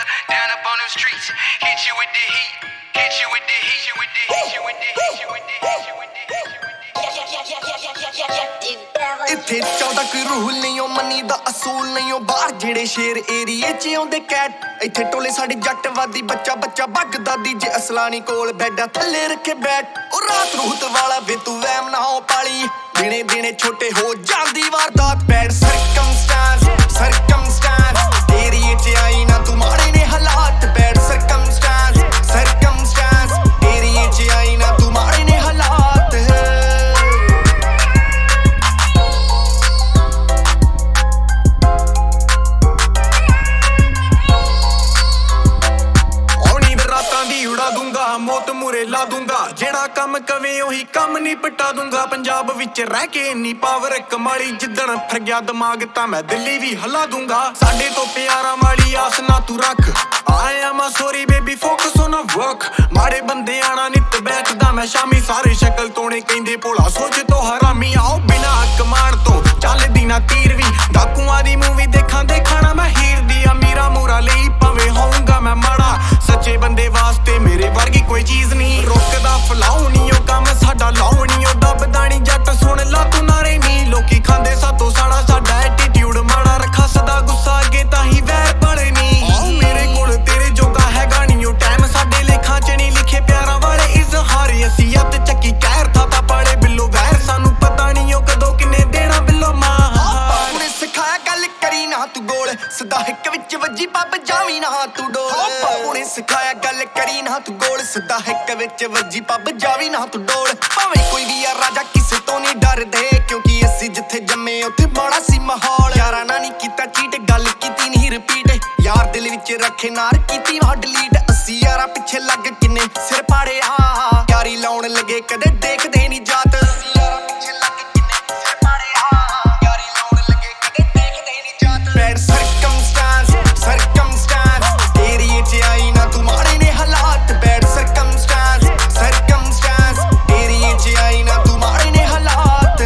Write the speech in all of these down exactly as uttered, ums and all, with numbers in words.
down up on them streets. Hit you with the heat, hit you with the heat, you with the heat, you with the heat, you with the heat, you with the heat, you with the heat. ਇੱਥੇ ਚਾਹੁੰਦਾ ਕੋਈ rule ਨਹੀਂ ਓ money ਦਾ ਅਸੂਲ ਨਹੀਂ ਓ ਬਾਹਰ ਜਿਹੜੇ ਸ਼ੇਰ ਏਰੀਏ ਚ ਆਉਂਦੇ ਕੈਟ ਇੱਥੇ ਟੋਲੇ ਸਾਡੇ ਜੱਟ ਵਾਦੀ ਬੱਚਾ ਬੱਚਾ ਭੱਗਦਾ ਦੀ ਜੇ ਅਸਲਾਨੀ ਕੋਲ ਬੈਡਾਂ ਥੱਲੇ ਰੱਖੇ ਬੈਠ ਉਹ ਰਾਤ ਰੂਤ ਵਾਲਾ ਵੇ ਤੂੰ ਵਹਿਮ ਨਾ ਹੋ ਪਾਲੀ ਦਿਨੇ ਦਿਨੇ ਛੋਟੇ ਹੋ ਜਾਂਦੀ ਵਾਰਦਾਤ ਬੈਡ ਸਰਕਮਸਟੈਂਸ ਸਰਕਮਸਟੈਂਸ ਏਰੀਏ ਚ ਆਈ ਨਾ ਤੂੰ ਮਾੜੇ ਨੇ ਹਾਲਾਤ ਬੈਡ ਸਰਕਮਸਟੈਂਸ ਸਰਕਮਸਟੈਂਸ ਏਰੀਏ ਚ ਆਈ ਨਾ ਤੂੰ ਮਾੜੇ ਨੇ ਹਾਲਾਤ ਉਡਾ ਦੂੰਗਾ ਮੌਤ ਮੂਰੇ ਲਾ ਦੂੰਗਾ ਜਿਹੜਾ ਕੰਮ ਕਵੇ ਉਹੀ ਕੰਮ ਨਹੀਂ ਪਟਾ ਦੂੰਗਾ ਪੰਜਾਬ ਵਿੱਚ ਰਹਿ ਕੇ ਇੰਨੀ ਪਾਵਰ ਕਮਾਲੀ ਜਿੱਦਣ ਫਿਰ ਗਿਆ ਦਿਮਾਗ ਤਾਂ ਮੈਂ ਦਿੱਲੀ ਵੀ ਹਿਲਾ ਦੂੰਗਾ ਸਾਡੇ ਤੋਂ ਪਿਆਰਾਂ ਵਾਲੀ ਆਸ ਨਾ ਤੂੰ ਰੱਖ I am a sorry baby focus on a work ਮਾੜੇ ਬੰਦੇ ਆਣਾ ਨਿੱਤ ਬੈਠਦਾ ਮੈਂ ਸ਼ਾਮੀ ਸਾਰੇ ਸ਼ਕਲ ਤੋਣੇ ਕਹਿੰਦੇ ਭੋਲਾ ਸੋਚ ਤੋਂ ਹਰਾਮੀ ਆਓ ਬਿਨਾ ਕਮਾਣ ਤੋਂ ਚੱਲਦੀ ਨਾ ਤੀਰ ਵੀ ਡਾਕੂਆਂ ਦੀ ਮੂਵੀ ਦੇਖਾਂ ਦੇਖਣਾ ਮੈਂ ਹੀਰ ਦੀ ਅਮੀਰਾ ਮੂਰਾ ਲਈ ਭਾਵੇਂ ਹੋਊਂਗਾ ਮੈਂ ਮਾੜਾ ਸੱਚੇ ਬੰਦੇ ਵਾਸਤੇ ਮੇਰੇ ਵਰਗੀ ਕੋਈ ਚੀਜ਼ ਨਹੀਂ ਰੁਕਦਾ ਫਲਾਉ ਨਹੀਂ ਉਹ ਕੰਮ ਸਾਡਾ ਲਾਉ ਨਹੀਂ ਉਹ ਦੱਬਦਾ ਨੀ ਜੱਟ ਸੁਣ ਲਾ ਤੂੰ ਨਾਰੇ ਨੀ ਲੋਕੀ ਖਾਂਦੇ ਸਾਤੋਂ ਸਾੜਾ ਸਾਡਾ ਐਟੀਟਿਊਡ ਮਾੜਾ ਰੱਖਾ ਸਦਾ ਗੁੱਸਾ ਅੱਗੇ ਤਾਂ ਹੀ ਵੈਰ ਪੜੇ ਨੀ ਆਓ ਮੇਰੇ ਕੋਲ ਤੇਰੇ ਜੋਗਾ ਹੈਗਾ ਨੀ ਉਹ ਟਾਈਮ ਸਾਡੇ ਲੇਖਾਂ ਚ ਨਹੀਂ ਲਿਖੇ ਪਿਆਰਾਂ ਵਾਲੇ ਇਜ਼ਹਾਰ ਅਸੀਂ ਅੱਤ ਚੱਕੀ ਕਹਿਰ ਥਾ ਤਾਂ ਪੜੇ ਬਿੱਲੋ ਵੈਰ ਸਾਨੂੰ ਪਤਾ ਨਹੀਂ ਉਹ ਕਦੋਂ ਕਿੰਨੇ ਦੇਣਾ ਬਿੱਲੋ ਮਾਂ ਉਹਨੇ ਸਿਖਾਇਆ ਗੱਲ ਕਰੀ ਨਾ ਤੂੰ ਗੋਲ ਸਦਾ ਹਿੱਕ ਵਿੱਚ ਵੱਜੀ ਪੱਬ ਜਾਵੀਂ ਨਾ ਤੂੰ ਡੋਲ ਉਹਨੇ ਸਿਖਾਇਆ ਗੱਲ ਕਰੀ ਨਾ ਤੂੰ ਗੋਲ ਸਦਾ ਹਿੱਕ ਵਿੱਚ ਵੱਜੀ ਪੱਬ ਜਾਵੀਂ ਨਾ ਤੂੰ ਡੋਲ ਭਾਵੇਂ ਕੋਈ ਵੀ ਆ ਰਾਜਾ ਕਿਸੇ ਤੋਂ ਨਹੀਂ ਡਰਦੇ ਕਿਉਂਕਿ ਅਸੀਂ ਜਿੱਥੇ ਜੰਮੇ ਉੱਥੇ ਮਾੜਾ ਸੀ ਮਾਹੌਲ ਯਾਰਾਂ ਨਾਲ ਨਹੀਂ ਕੀਤਾ ਚੀਟ ਗੱਲ ਕੀਤੀ ਨਹੀਂ ਰਿਪੀਟ ਯਾਰ ਦਿਲ ਵਿੱਚ ਰੱਖੇ ਨਾਰ ਕੀਤੀ ਵਾ ਡਿਲੀਟ ਅਸੀਂ ਯਾਰਾਂ ਪਿੱਛੇ ਲੱਗ ਕਿੰਨੇ ਸਿਰ ਪਾੜੇ ਆ ਯਾਰੀ ਲਾਉਣ ਲੱਗੇ ਕਦੇ ਦੇਖਦੇ ਨਹੀਂ ਜਾਤ ਯਾਰਾਂ ਪਿੱਛੇ ਲੱਗ ਕਿੰਨੇ ਸਿਰ ਪਾੜੇ ਆ ਯਾਰੀ ਲਾਉਣ ਲੱਗੇ ਕਦੇ ਦੇਖਦੇ ਨਹੀਂ ਜਾਤ ਬੈਡ ਸਰਕਮਸਟੈਂਸ ਸਰਕਮਸਟੈਂਸ ਏਰੀਏ ਚ ਆਈ ਨਾ ਤੂੰ ਮਾੜੇ ਨੇ ਹਾਲਾਤ ਬੈਡ ਸਰਕਮਸਟੈਂਸ ਸਰਕਮਸਟੈਂਸ ਏਰੀਏ ਚ ਆਈ ਨਾ ਤੂੰ ਮਾੜੇ ਨੇ ਹਾਲਾਤ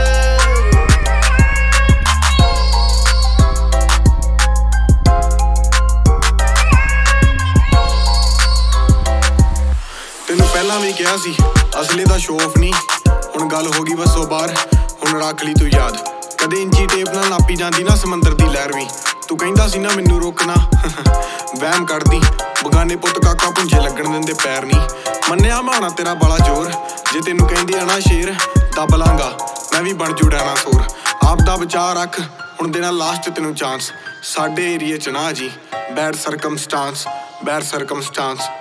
ਤੈਨੂੰ ਪਹਿਲਾਂ ਵੀ ਕਿਹਾ ਸੀ ਅਸਲੇ ਦਾ ਸ਼ੋਅ ਆਫ ਨਹੀਂ ਹੁਣ ਗੱਲ ਹੋ ਗਈ ਬਸ ਉਹ ਬਾਹਰ ਹੁਣ ਰੱਖ ਲਈ ਤੂੰ ਯਾਦ ਕਦੇ ਇੰਚੀ ਟੇਪ ਨਾਲ ਨਾਪੀ ਜਾਂਦੀ ਨਾ ਸਮੁੰਦਰ ਦੀ ਲਹਿਰ ਵੀ ਤੂੰ ਕਹਿੰਦਾ ਸੀ ਨਾ ਮੈਨੂੰ ਰੋਕਣਾ ਵਹਿਮ ਕੱਢਦੀ ਬਗਾਨੇ ਪੁੱਤ ਕਾਕਾ ਪੁੰਝੇ ਲੱਗਣ ਦਿੰਦੇ ਪੈਰ ਨਹੀਂ ਮੰਨਿਆ ਮਾਣਾ ਤੇਰਾ ਬੜਾ ਜ਼ੋਰ ਜੇ ਤੈਨੂੰ ਕਹਿੰਦੀ ਆ ਨਾ ਸ਼ੇਰ ਦੱਬ ਲਾਂਗਾ ਮੈਂ ਵੀ ਬਣ ਜੂ ਡਾਇਨਾਸੌਰ ਆਪ ਦਾ ਬਚਾ ਰੱਖ ਹੁਣ ਦੇਣਾ ਲਾਸਟ ਤੈਨੂੰ ਚਾਂਸ ਸਾਡੇ ਏਰੀਏ ਚ ਨਾ ਜੀ ਬੈਡ ਸਰਕਮਸਟੈਂਸ ਬੈਡ ਸਰਕਮਸਟੈਂਸ